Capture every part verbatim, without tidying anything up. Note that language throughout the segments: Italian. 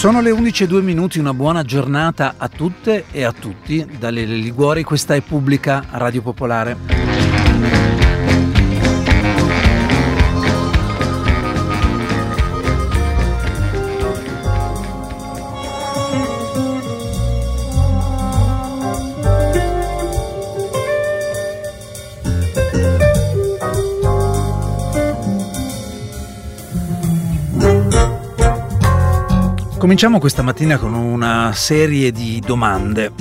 Sono le undici e due minuti, una buona giornata a tutte e a tutti. Dalle Liguori, questa è Pubblica Radio Popolare. Cominciamo questa mattina con una serie di domande.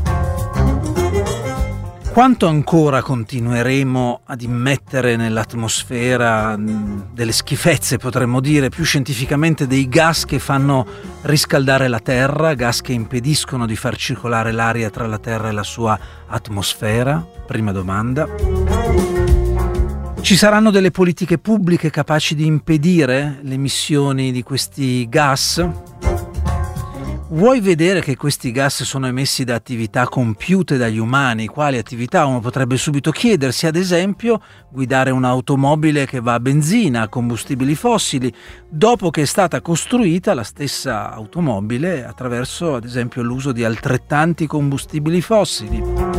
Quanto ancora continueremo ad immettere nell'atmosfera delle schifezze, potremmo dire, più scientificamente dei gas che fanno riscaldare la Terra, gas che impediscono di far circolare l'aria tra la Terra e la sua atmosfera? Prima domanda. Ci saranno delle politiche pubbliche capaci di impedire le emissioni di questi gas? Vuoi vedere che questi gas sono emessi da attività compiute dagli umani? Quali attività? Uno potrebbe subito chiedersi, ad esempio, guidare un'automobile che va a benzina, a combustibili fossili, dopo che è stata costruita la stessa automobile attraverso, ad esempio, l'uso di altrettanti combustibili fossili.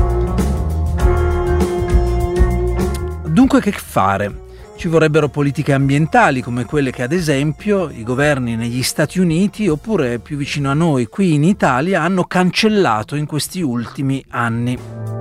Dunque, che fare? Ci vorrebbero politiche ambientali come quelle che, ad esempio, i governi negli Stati Uniti, oppure più vicino a noi, qui in Italia, hanno cancellato in questi ultimi anni.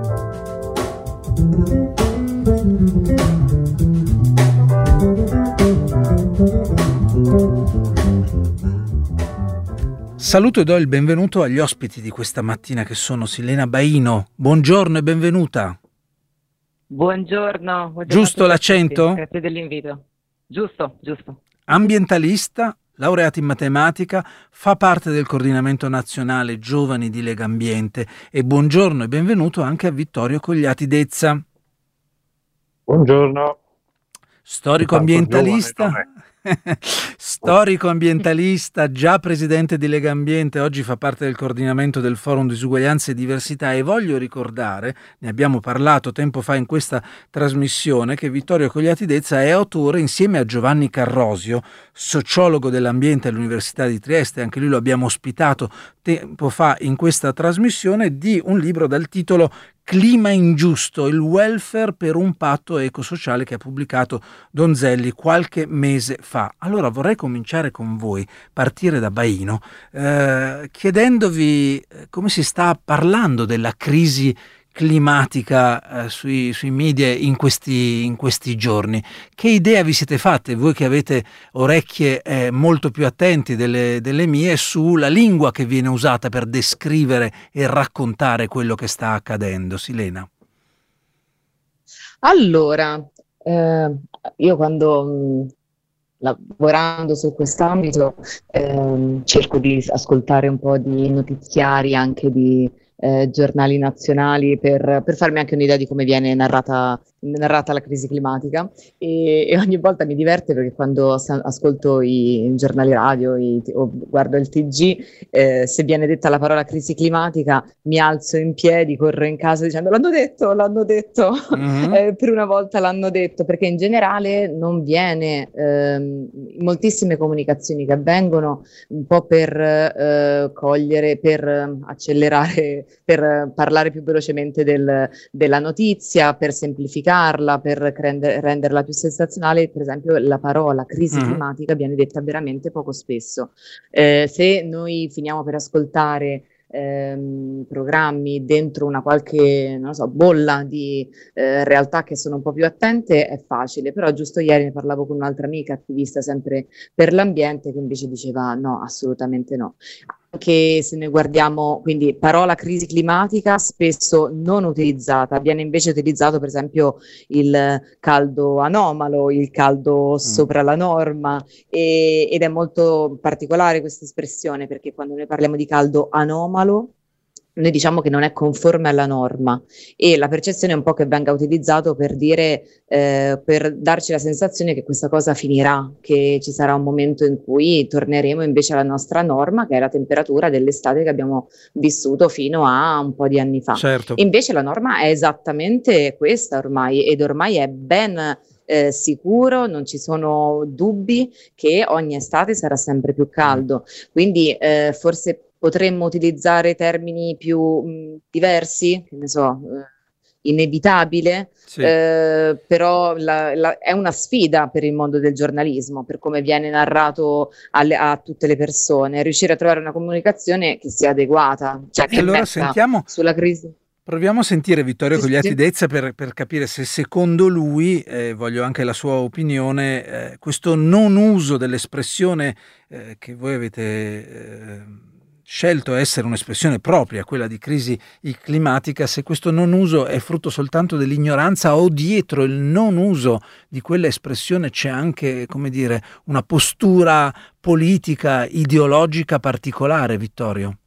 Saluto e do il benvenuto agli ospiti di questa mattina, che sono Silena Baino. Buongiorno e benvenuta. Buongiorno. buongiorno Giusto l'accento? Grazie dell'invito. Giusto, giusto. Ambientalista, laureata in matematica, fa parte del coordinamento nazionale Giovani di Legambiente. E buongiorno e benvenuto anche a Vittorio Cogliati Dezza. Buongiorno. Storico ambientalista. Storico ambientalista, già presidente di Legambiente, oggi fa parte del coordinamento del Forum Disuguaglianza e Diversità, e voglio ricordare, ne abbiamo parlato tempo fa in questa trasmissione, che Vittorio Cogliati Dezza è autore, insieme a Giovanni Carrosio, sociologo dell'ambiente all'Università di Trieste, anche lui lo abbiamo ospitato tempo fa in questa trasmissione, di un libro dal titolo Clima ingiusto, il welfare per un patto ecosociale, che ha pubblicato Donzelli qualche mese fa. Allora vorrei cominciare con voi, partire da Baino, eh, chiedendovi come si sta parlando della crisi climatica eh, sui, sui media in questi, in questi giorni. Che idea vi siete fatte, voi che avete orecchie eh, molto più attenti delle, delle mie, sulla lingua che viene usata per descrivere e raccontare quello che sta accadendo? Silena. Allora, eh, io quando mh, lavorando su quest'ambito ehm, cerco di ascoltare un po' di notiziari, anche di eh, giornali nazionali, per, per farmi anche un'idea di come viene narrata, narrata la crisi climatica, e, e ogni volta mi diverte perché quando sa- ascolto i giornali radio i, o guardo il T G, eh, se viene detta la parola crisi climatica mi alzo in piedi, corro in casa dicendo l'hanno detto, l'hanno detto, mm-hmm. eh, per una volta l'hanno detto, perché in generale non viene, ehm, moltissime comunicazioni che avvengono un po' per eh, cogliere, per eh, accelerare, per parlare più velocemente del, della notizia, per semplificarla, per rende, renderla più sensazionale. Per esempio la parola crisi mm. climatica viene detta veramente poco spesso. Eh, se noi finiamo per ascoltare ehm, programmi dentro una qualche, non lo so, bolla di eh, realtà che sono un po' più attente, è facile. Però giusto ieri ne parlavo con un'altra amica attivista sempre per l'ambiente, che invece diceva no, assolutamente no. Che se noi guardiamo, quindi parola crisi climatica spesso non utilizzata, viene invece utilizzato per esempio il caldo anomalo, il caldo sopra la norma, e, ed è molto particolare questa espressione, perché quando noi parliamo di caldo anomalo noi diciamo che non è conforme alla norma, e la percezione è un po' che venga utilizzato per dire, eh, per darci la sensazione che questa cosa finirà, che ci sarà un momento in cui torneremo invece alla nostra norma, che è la temperatura dell'estate che abbiamo vissuto fino a un po' di anni fa. Certo. Invece la norma è esattamente questa ormai, ed ormai è ben eh, sicuro, non ci sono dubbi che ogni estate sarà sempre più caldo, quindi eh, forse potremmo utilizzare termini più mh, diversi, che ne so, eh, inevitabile, Sì. eh, però la- la- è una sfida per il mondo del giornalismo, per come viene narrato alle- a tutte le persone, riuscire a trovare una comunicazione che sia adeguata, cioè E che allora metta sentiamo, sulla crisi. proviamo a sentire Vittorio Sì, sì, sì. Cogliati-Dezza per, per capire se secondo lui, eh, voglio anche la sua opinione, eh, questo non uso dell'espressione eh, che voi avete eh, scelto essere un'espressione propria, quella di crisi climatica, se questo non uso è frutto soltanto dell'ignoranza o dietro il non uso di quella espressione c'è anche, come dire, una postura politica, ideologica particolare, Vittorio?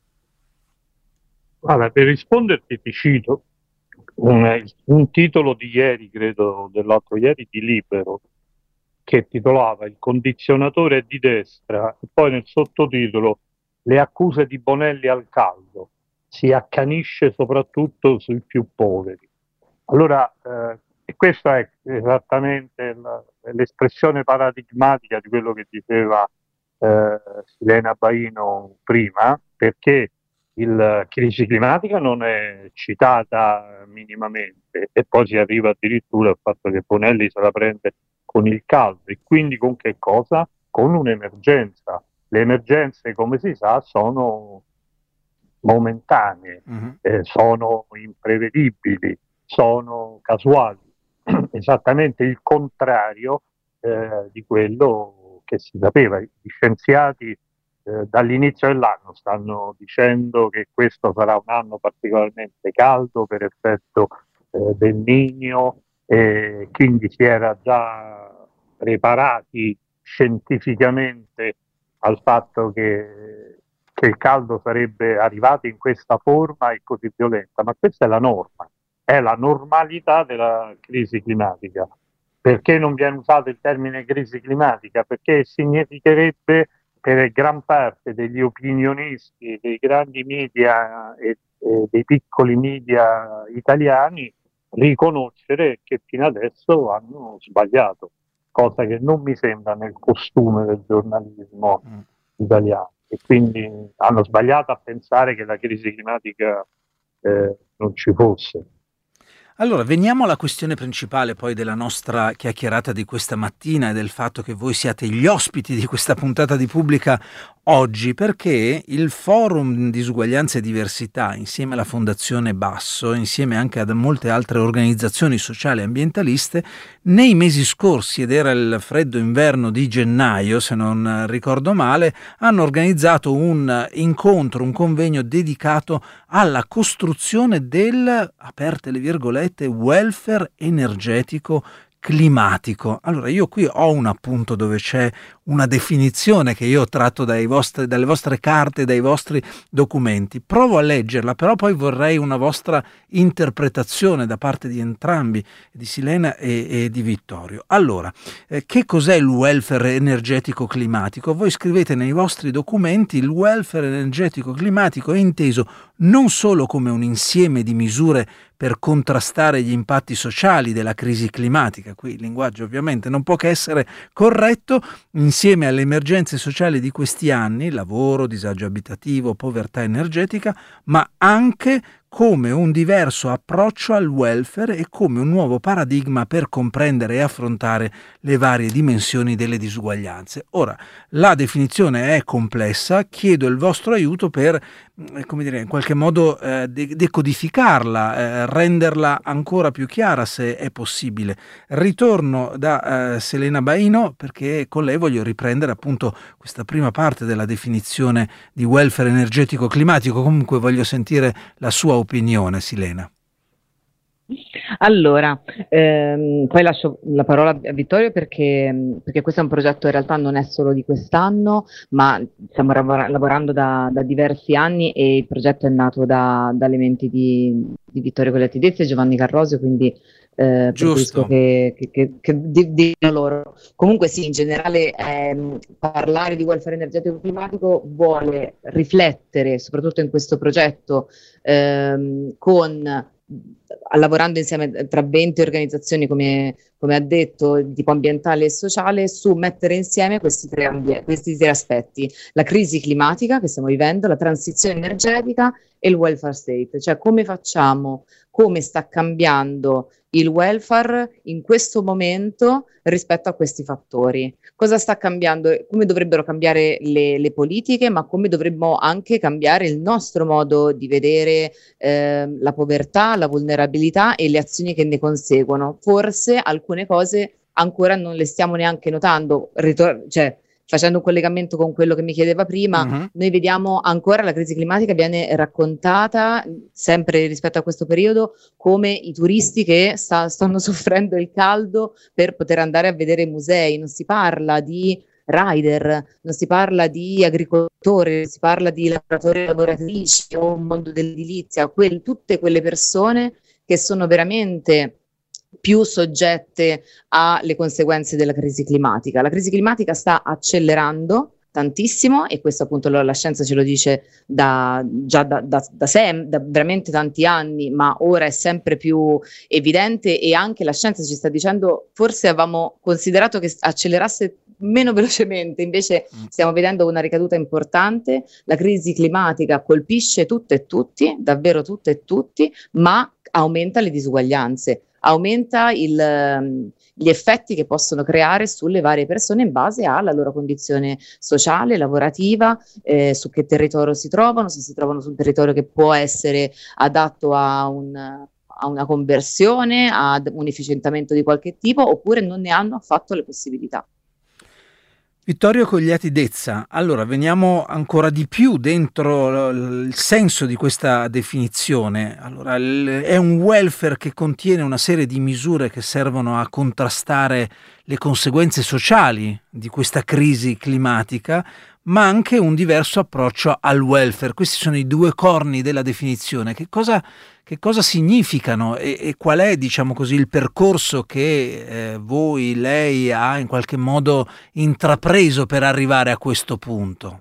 Allora, per risponderti ti cito un, un titolo di ieri, credo dell'altro ieri, di Libero, che titolava Il condizionatore è di destra, e poi nel sottotitolo Le accuse di Bonelli al caldo, si accanisce soprattutto sui più poveri. Allora, eh, e questa è esattamente la- l'espressione paradigmatica di quello che diceva eh, Silena Baino prima, perché la crisi climatica non è citata minimamente e poi si arriva addirittura al fatto che Bonelli se la prende con il caldo e quindi con che cosa? Con un'emergenza. Le emergenze, come si sa, sono momentanee, Mhm. eh, sono imprevedibili, sono casuali, esattamente il contrario eh, di quello che si sapeva. Gli scienziati eh, dall'inizio dell'anno stanno dicendo che questo sarà un anno particolarmente caldo per effetto eh, del Niño, e quindi si era già preparati scientificamente al fatto che, che il caldo sarebbe arrivato in questa forma e così violenta, ma questa è la norma, è la normalità della crisi climatica. Perché non viene usato il termine crisi climatica? Perché significherebbe per gran parte degli opinionisti, dei grandi media e, e dei piccoli media italiani riconoscere che fino adesso hanno sbagliato, cosa che non mi sembra nel costume del giornalismo Mm. italiano. E quindi hanno sbagliato a pensare che la crisi climatica eh, non ci fosse. Allora, veniamo alla questione principale poi della nostra chiacchierata di questa mattina e del fatto che voi siate gli ospiti di questa puntata di Pubblica oggi, perché il Forum Disuguaglianza e Diversità, insieme alla Fondazione Basso, insieme anche ad molte altre organizzazioni sociali e ambientaliste, nei mesi scorsi, ed era il freddo inverno di gennaio, se non ricordo male, hanno organizzato un incontro, un convegno dedicato alla costruzione del, aperte le virgolette, welfare energetico climatico. Allora, io qui ho un appunto dove c'è una definizione che io ho tratto dai vostri, dalle vostre carte, dai vostri documenti. Provo a leggerla, però poi vorrei una vostra interpretazione da parte di entrambi, di Silena e, e di Vittorio. Allora, eh, che cos'è il welfare energetico climatico? Voi scrivete nei vostri documenti: il welfare energetico climatico è inteso non solo come un insieme di misure per contrastare gli impatti sociali della crisi climatica, qui il linguaggio ovviamente non può che essere corretto, insieme alle emergenze sociali di questi anni, lavoro, disagio abitativo, povertà energetica, ma anche come un diverso approccio al welfare e come un nuovo paradigma per comprendere e affrontare le varie dimensioni delle disuguaglianze. Ora, la definizione è complessa, chiedo il vostro aiuto per, come dire, in qualche modo eh, de- decodificarla, eh, renderla ancora più chiara se è possibile. Ritorno da eh, Silena Baino perché con lei voglio riprendere appunto questa prima parte della definizione di welfare energetico climatico. Comunque voglio sentire la sua opinione, Silena. Allora, ehm, poi lascio la parola a Vittorio perché, perché questo è un progetto in realtà non è solo di quest'anno, ma stiamo lavora- lavorando da, da diversi anni e il progetto è nato da, dalle menti di, di Vittorio Cogliati-Dezza e Giovanni Carrosio, quindi eh, preferisco Giusto. che, che, che, che di- dicano loro. Comunque sì, in generale ehm, parlare di welfare energetico climatico vuole riflettere, soprattutto in questo progetto, ehm, con lavorando insieme tra venti organizzazioni, come, come ha detto, tipo ambientale e sociale, su mettere insieme questi tre, ambie- questi tre aspetti: la crisi climatica che stiamo vivendo, la transizione energetica e il welfare state, cioè come facciamo, come sta cambiando il welfare in questo momento rispetto a questi fattori. Cosa sta cambiando? Come dovrebbero cambiare le, le politiche, ma come dovremmo anche cambiare il nostro modo di vedere eh, la povertà, la vulnerabilità e le azioni che ne conseguono. Forse alcune cose ancora non le stiamo neanche notando, Ritor- cioè facendo un collegamento con quello che mi chiedeva prima, Mhm. noi vediamo ancora la crisi climatica viene raccontata, sempre rispetto a questo periodo, come i turisti che sta- stanno soffrendo il caldo per poter andare a vedere i musei. Non si parla di rider, non si parla di agricoltori, non si parla di lavoratori e lavoratrici o mondo dell'edilizia, quel- tutte quelle persone che sono veramente più soggette alle conseguenze della crisi climatica. La crisi climatica sta accelerando tantissimo, e questo appunto lo- la scienza ce lo dice da, già da, da, da, sem- da veramente tanti anni, ma ora è sempre più evidente, e anche la scienza ci sta dicendo, forse avevamo considerato che accelerasse meno velocemente, invece Mm. stiamo vedendo una ricaduta importante. La crisi climatica colpisce tutte e tutti, davvero tutte e tutti, ma aumenta le disuguaglianze, aumenta il, ehm, gli effetti che possono creare sulle varie persone in base alla loro condizione sociale, lavorativa, eh, su che territorio si trovano, se si trovano su un territorio che può essere adatto a un, a una conversione, ad un efficientamento di qualche tipo, oppure non ne hanno affatto le possibilità. Vittorio Cogliati Dezza, allora veniamo ancora di più dentro l- il senso di questa definizione. Allora, il- è un welfare che contiene una serie di misure che servono a contrastare le conseguenze sociali di questa crisi climatica, ma anche un diverso approccio al welfare. Questi sono i due corni della definizione. Che cosa, che cosa significano e, e qual è, diciamo così, il percorso che eh, voi, lei ha in qualche modo intrapreso per arrivare a questo punto?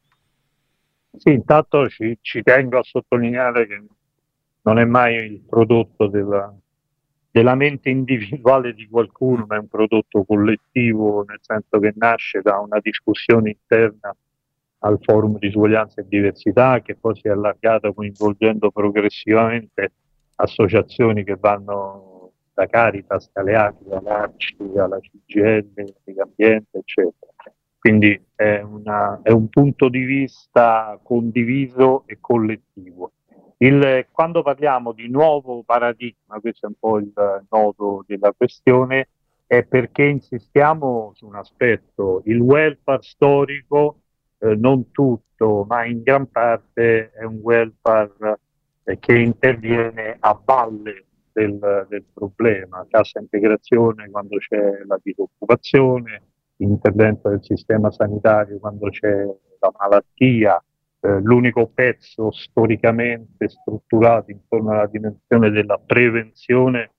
Sì, intanto ci, ci tengo a sottolineare che non è mai il prodotto della, della mente individuale di qualcuno, ma è un prodotto collettivo, nel senso che nasce da una discussione interna al Forum di Uguaglianza e Diversità, che poi si è allargata coinvolgendo progressivamente associazioni che vanno da Caritas, Aleati, all'Arci, alla C G I L, Legambiente, eccetera. Quindi è, una, è un punto di vista condiviso e collettivo. Il, quando parliamo di nuovo paradigma, questo è un po' il nodo della questione, è perché insistiamo su un aspetto: il welfare storico, eh, non tutto, ma in gran parte è un welfare eh, che interviene a valle del, del problema, cassa integrazione quando c'è la disoccupazione, intervento del sistema sanitario quando c'è la malattia. Eh, l'unico pezzo storicamente strutturato intorno alla dimensione della prevenzione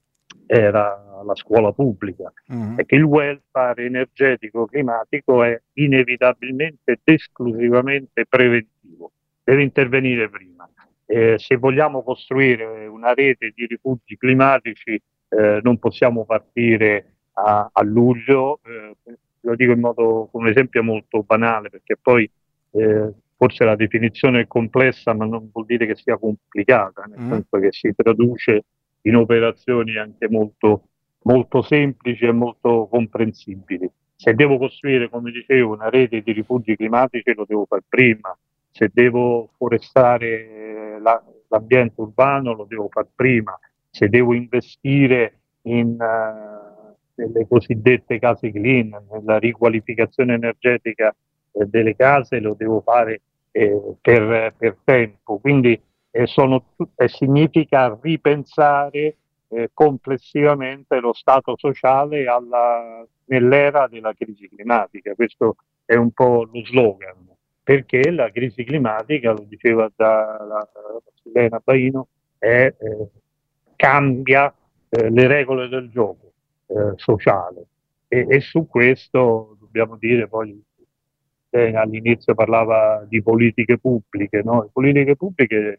era la scuola pubblica, Mm. e che il welfare energetico climatico è inevitabilmente ed esclusivamente preventivo, deve intervenire prima. Eh, se vogliamo costruire una rete di rifugi climatici, eh, non possiamo partire a, a luglio, eh, lo dico in modo, con un esempio molto banale, perché poi eh, forse la definizione è complessa, ma non vuol dire che sia complicata, nel Mm. senso che si traduce in operazioni anche molto, molto semplici e molto comprensibili. Se devo costruire, come dicevo, una rete di rifugi climatici, lo devo fare prima. Se devo forestare la, l'ambiente urbano, lo devo fare prima. Se devo investire in uh, nelle cosiddette case clean, nella riqualificazione energetica eh, delle case, lo devo fare eh, per, per tempo. Quindi eh, sono, eh, significa ripensare eh, complessivamente lo stato sociale alla, nell'era della crisi climatica. Questo è un po' lo slogan, perché la crisi climatica, lo diceva da la, la Silena Baino, è, eh, cambia eh, le regole del gioco eh, sociale, e, e su questo dobbiamo dire poi, eh, all'inizio parlava di politiche pubbliche, no? Le politiche pubbliche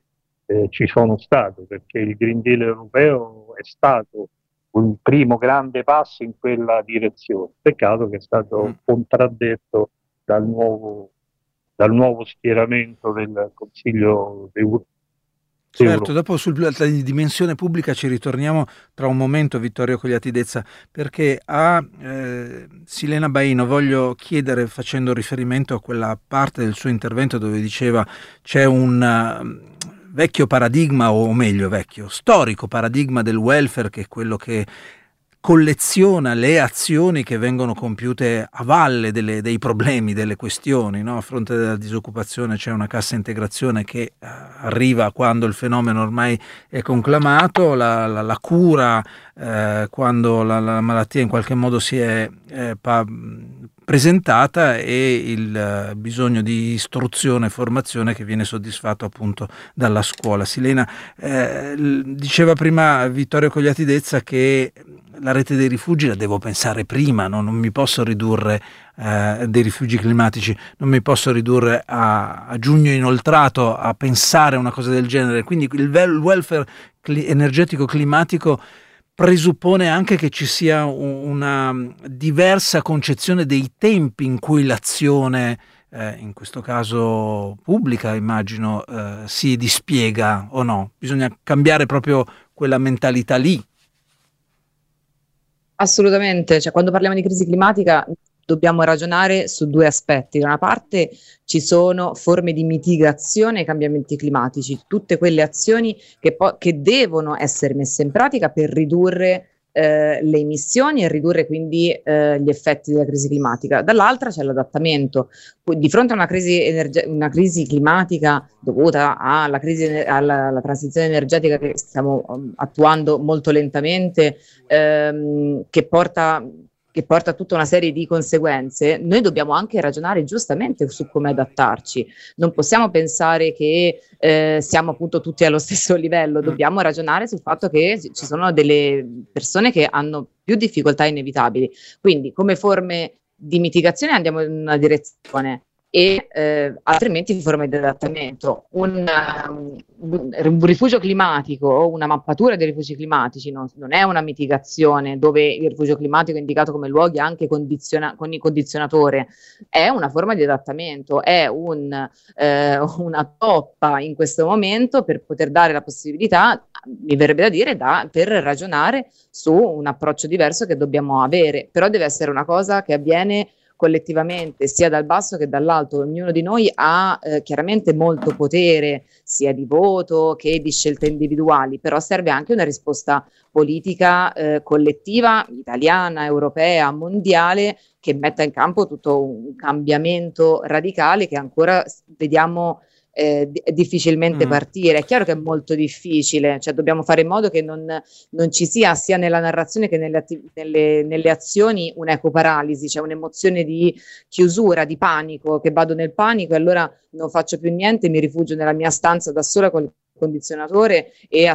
eh, ci sono state, perché il Green Deal europeo è stato un primo grande passo in quella direzione. Peccato che è stato Mm. contraddetto dal nuovo, dal nuovo schieramento del Consiglio d'Europa. Certo, dopo sulla dimensione pubblica ci ritorniamo tra un momento, Vittorio Cogliati Dezza, perché a eh, Silena Baino voglio chiedere, facendo riferimento a quella parte del suo intervento dove diceva c'è un uh, vecchio paradigma, o meglio vecchio, storico paradigma del welfare, che è quello che colleziona le azioni che vengono compiute a valle delle, dei problemi, delle questioni, no? A fronte della disoccupazione c'è una cassa integrazione che uh, arriva quando il fenomeno ormai è conclamato, la, la, la cura eh, quando la, la malattia in qualche modo si è eh, pa- presentata, e il uh, bisogno di istruzione e formazione che viene soddisfatto appunto dalla scuola. Silena, eh, diceva prima Vittorio Cogliati Dezza che la rete dei rifugi la devo pensare prima, no? Non mi posso ridurre eh, dei rifugi climatici, non mi posso ridurre a, a giugno inoltrato a pensare una cosa del genere. Quindi il welfare cli- energetico climatico presuppone anche che ci sia una diversa concezione dei tempi in cui l'azione, eh, in questo caso pubblica, immagino, eh, si dispiega, o no? Bisogna cambiare proprio quella mentalità lì. Assolutamente, cioè, quando parliamo di crisi climatica dobbiamo ragionare su due aspetti. Da una parte ci sono forme di mitigazione ai cambiamenti climatici, tutte quelle azioni che, po- che devono essere messe in pratica per ridurre eh, le emissioni e ridurre quindi eh, gli effetti della crisi climatica. Dall'altra c'è l'adattamento. Di fronte a una crisi, energe- una crisi climatica dovuta alla, crisi, alla, alla transizione energetica che stiamo um, attuando molto lentamente, ehm, che porta che porta a tutta una serie di conseguenze, noi dobbiamo anche ragionare giustamente su come adattarci. Non possiamo pensare che eh, siamo appunto tutti allo stesso livello, dobbiamo ragionare sul fatto che ci sono delle persone che hanno più difficoltà inevitabili. Quindi come forme di mitigazione andiamo in una direzione, e eh, altrimenti forme di adattamento. Un, um, un rifugio climatico o una mappatura dei rifugi climatici non, non è una mitigazione dove il rifugio climatico è indicato come luoghi anche condiziona- con il condizionatore, è una forma di adattamento, è un, eh, una toppa in questo momento per poter dare la possibilità, mi verrebbe da dire, da, per ragionare su un approccio diverso che dobbiamo avere, però deve essere una cosa che avviene collettivamente, sia dal basso che dall'alto. Ognuno di noi ha eh, chiaramente molto potere, sia di voto che di scelte individuali, però serve anche una risposta politica eh, collettiva, italiana, europea, mondiale, che metta in campo tutto un cambiamento radicale che ancora vediamo Eh, difficilmente mm. partire. È chiaro che è molto difficile, cioè dobbiamo fare in modo che non, non ci sia sia nella narrazione che nelle, atti- nelle, nelle azioni un'ecoparalisi, cioè un'emozione di chiusura, di panico, che vado nel panico e allora non faccio più niente, mi rifugio nella mia stanza da sola con il condizionatore e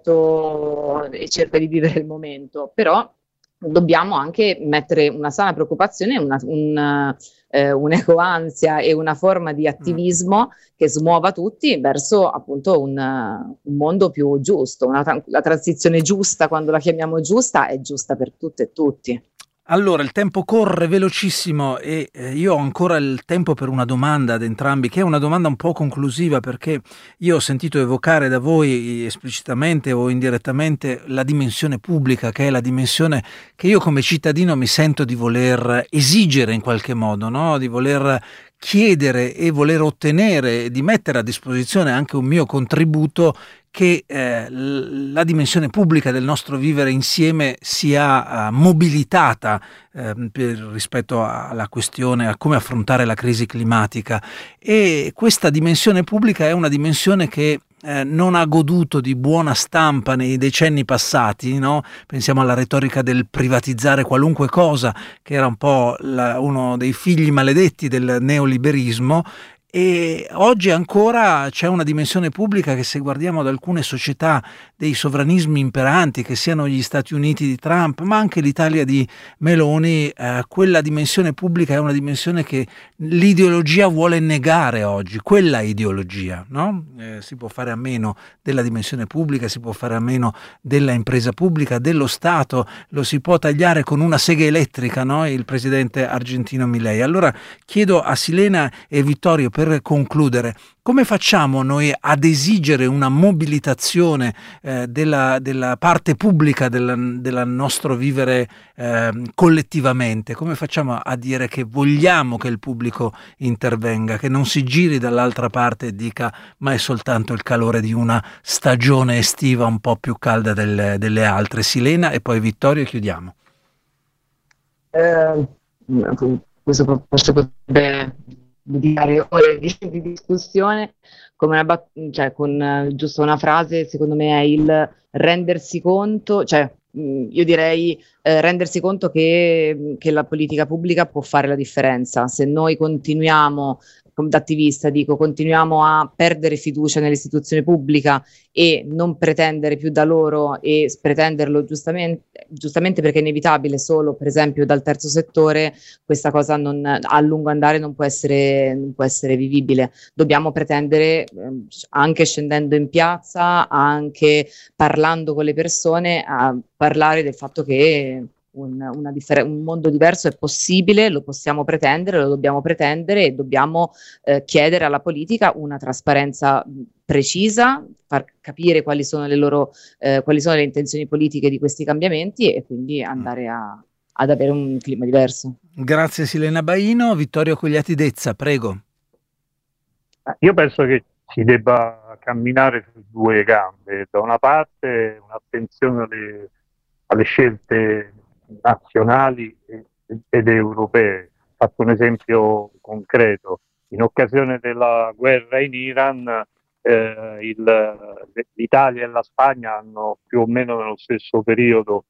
aspetto e cerco di vivere il momento. Però dobbiamo anche mettere una sana preoccupazione, una, un, eh, un'ecoansia e una forma di attivismo che smuova tutti verso appunto un, un mondo più giusto. Una, la transizione giusta, quando la chiamiamo giusta, è giusta per tutte e tutti. Allora, il tempo corre velocissimo e eh, io ho ancora il tempo per una domanda ad entrambi, che è una domanda un po' conclusiva, perché io ho sentito evocare da voi esplicitamente o indirettamente la dimensione pubblica, che è la dimensione che io come cittadino mi sento di voler esigere in qualche modo, no? Di voler chiedere e voler ottenere, di mettere a disposizione anche un mio contributo, che eh, la dimensione pubblica del nostro vivere insieme sia uh, mobilitata eh, per, rispetto alla questione, a come affrontare la crisi climatica. E questa dimensione pubblica è una dimensione che eh, non ha goduto di buona stampa nei decenni passati, no? Pensiamo alla retorica del privatizzare qualunque cosa, che era un po' la, uno dei figli maledetti del neoliberismo. e oggi ancora c'è una dimensione pubblica che, se guardiamo ad alcune società dei sovranismi imperanti, che siano gli Stati Uniti di Trump, ma anche l'Italia di Meloni, eh, quella dimensione pubblica è una dimensione che l'ideologia vuole negare oggi, quella ideologia, no? Eh, si può fare a meno della dimensione pubblica, si può fare a meno della impresa pubblica, dello Stato, lo si può tagliare con una sega elettrica, no? Il presidente argentino Milei. Allora chiedo a Silena e Vittorio, per concludere, come facciamo noi ad esigere una mobilitazione eh, della, della parte pubblica del, del nostro vivere eh, collettivamente? Come facciamo a dire che vogliamo che il pubblico intervenga, che non si giri dall'altra parte e dica ma è soltanto il calore di una stagione estiva un po' più calda del, delle altre? Silena e poi Vittorio e chiudiamo. Eh, questo forse potrebbe dedicare ore di, di discussione, come una bat- cioè con uh, giusto una frase, secondo me è il rendersi conto, cioè mh, io direi eh, rendersi conto che, che la politica pubblica può fare la differenza. Se noi continuiamo, come da attivista dico, continuiamo a perdere fiducia nell'istituzione pubblica e non pretendere più da loro, e pretenderlo giustamente, giustamente perché è inevitabile solo per esempio dal terzo settore, questa cosa non, a lungo andare non può essere, non può essere vivibile. Dobbiamo pretendere, eh, anche scendendo in piazza, anche parlando con le persone, a parlare del fatto che Un, una differ- un mondo diverso è possibile, lo possiamo pretendere, lo dobbiamo pretendere, e dobbiamo eh, chiedere alla politica una trasparenza precisa, far capire quali sono le loro eh, quali sono le intenzioni politiche di questi cambiamenti, e quindi andare a, ad avere un clima diverso. Grazie Silena Baino. Vittorio Cogliati-Dezza, prego. Io penso che si debba camminare su due gambe: da una parte un'attenzione alle, alle scelte nazionali ed europee. Faccio un esempio concreto: in occasione della guerra in Iran eh, il, l'Italia e la Spagna hanno più o meno nello stesso periodo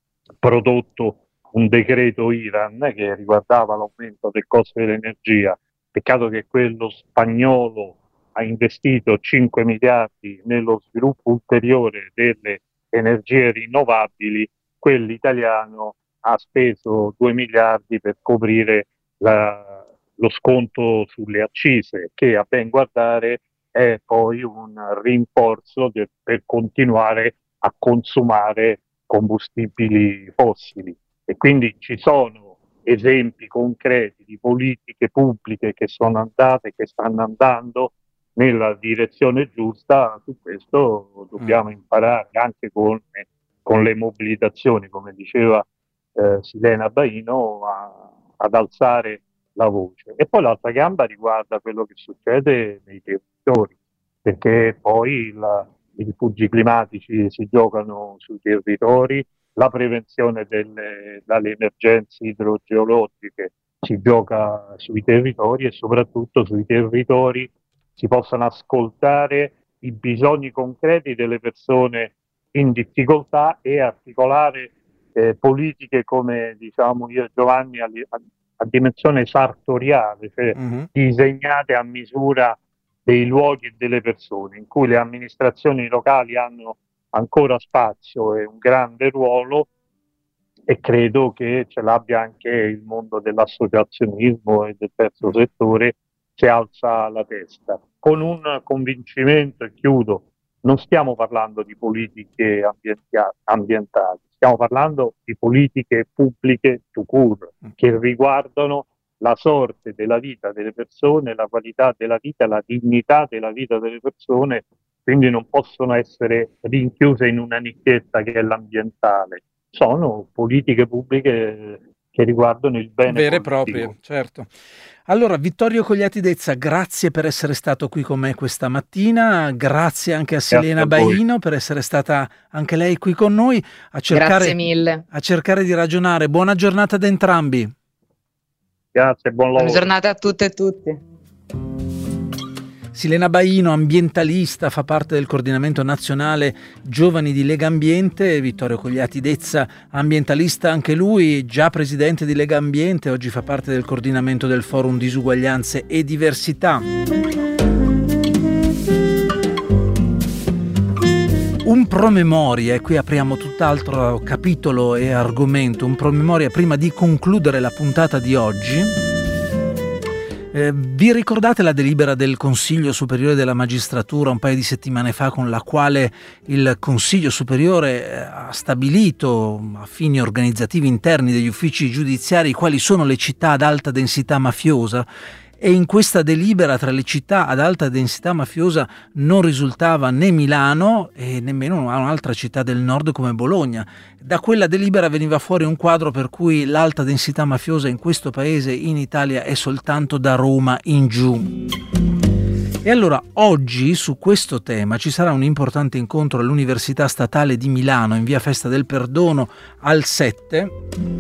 prodotto un decreto Iran che riguardava l'aumento del costo dell'energia. Peccato che quello spagnolo ha investito cinque miliardi nello sviluppo ulteriore delle energie rinnovabili, quell'italiano ha speso due miliardi per coprire la, lo sconto sulle accise, che a ben guardare è poi un rinforzo de, per continuare a consumare combustibili fossili. E quindi ci sono esempi concreti di politiche pubbliche che sono andate, che stanno andando nella direzione giusta. Su questo dobbiamo imparare anche con con le mobilitazioni, come diceva eh, Silena Baino, a, ad alzare la voce. E poi l'altra gamba riguarda quello che succede nei territori, perché poi la, i rifugi climatici si giocano sui territori, la prevenzione delle, dalle emergenze idrogeologiche si gioca sui territori, e soprattutto sui territori si possano ascoltare i bisogni concreti delle persone in difficoltà e articolare eh, politiche, come diciamo io e Giovanni, a, a, a dimensione sartoriale, cioè mm-hmm. disegnate a misura dei luoghi e delle persone, in cui le amministrazioni locali hanno ancora spazio e un grande ruolo, e credo che ce l'abbia anche il mondo dell'associazionismo e del terzo settore, che alza la testa, con un convincimento, e chiudo: non stiamo parlando di politiche ambientali, stiamo parlando di politiche pubbliche tout court, che riguardano la sorte della vita delle persone, la qualità della vita, la dignità della vita delle persone, quindi non possono essere rinchiuse in una nicchietta che è l'ambientale. Sono politiche pubbliche che riguardano il bene vere e proprie, certo. Allora, Vittorio Cogliati-Dezza, grazie per essere stato qui con me questa mattina, grazie anche a Silena Baino per essere stata anche lei qui con noi a cercare, grazie mille. a cercare di ragionare. Buona giornata ad entrambi. Grazie, buon lavoro. Buona giornata a tutte e tutti. Silena Baino, ambientalista, fa parte del coordinamento nazionale Giovani di Legambiente. Vittorio Cogliati Dezza, ambientalista anche lui, già presidente di Legambiente, oggi fa parte del coordinamento del Forum Disuguaglianze e Diversità. Un promemoria, e qui apriamo tutt'altro capitolo e argomento, un promemoria prima di concludere la puntata di oggi. Eh, vi ricordate la delibera del Consiglio Superiore della Magistratura un paio di settimane fa, con la quale il Consiglio Superiore eh, ha stabilito a fini organizzativi interni degli uffici giudiziari quali sono le città ad alta densità mafiosa? E in questa delibera tra le città ad alta densità mafiosa non risultava né Milano e nemmeno un'altra città del nord come Bologna. Da quella delibera veniva fuori un quadro per cui l'alta densità mafiosa in questo paese, in Italia, è soltanto da Roma in giù. E allora oggi su questo tema ci sarà un importante incontro all'Università Statale di Milano in via Festa del Perdono al sette.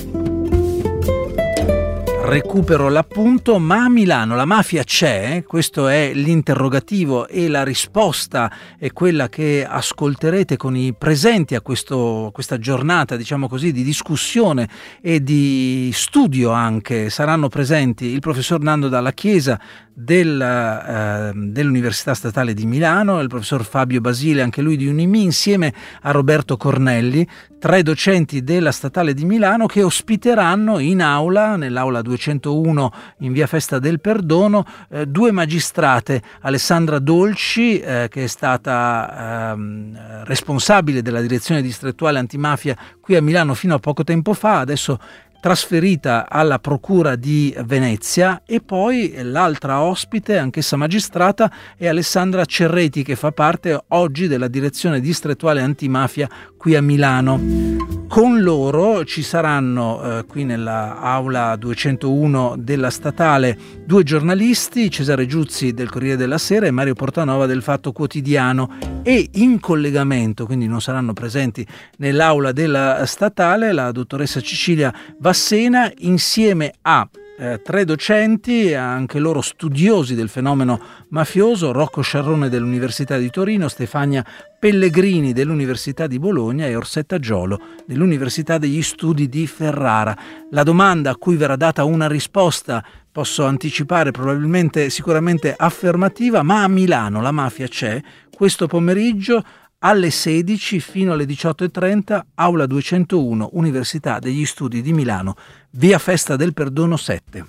Recupero l'appunto, ma a Milano la mafia c'è? Questo è l'interrogativo e la risposta è quella che ascolterete con i presenti a questo, questa giornata, diciamo così, di discussione e di studio anche. Saranno presenti il professor Nando Dalla Chiesa del, eh, dell'Università Statale di Milano, il professor Fabio Basile, anche lui di Unimì, insieme a Roberto Cornelli, tre docenti della Statale di Milano che ospiteranno in aula, nell'aula duecentouno in via Festa del Perdono, eh, due magistrate, Alessandra Dolci, eh, che è stata eh, responsabile della direzione distrettuale antimafia qui a Milano fino a poco tempo fa, adesso trasferita alla Procura di Venezia, e poi l'altra ospite, anch'essa magistrata, è Alessandra Cerreti, che fa parte oggi della direzione distrettuale antimafia qui a Milano. Con loro ci saranno eh, qui nella aula duecentouno della Statale due giornalisti, Cesare Giuzzi del Corriere della Sera e Mario Portanova del Fatto Quotidiano, e in collegamento, quindi non saranno presenti nell'aula della Statale, la dottoressa Cecilia Vassena insieme a Eh, tre docenti, anche loro studiosi del fenomeno mafioso, Rocco Sciarrone dell'Università di Torino, Stefania Pellegrini dell'Università di Bologna e Orsetta Giolo dell'Università degli Studi di Ferrara. La domanda a cui verrà data una risposta, posso anticipare, probabilmente sicuramente affermativa: ma a Milano la mafia c'è? Questo pomeriggio alle sedici fino alle diciotto e trenta, aula duecentouno, Università degli Studi di Milano, via Festa del Perdono sette.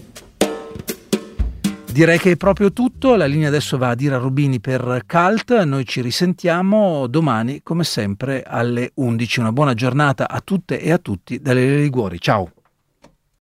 Direi che è proprio tutto, la linea adesso va a Dira Rubini per Cult, noi ci risentiamo domani come sempre alle undici. Una buona giornata a tutte e a tutti da Lele Liguori, ciao!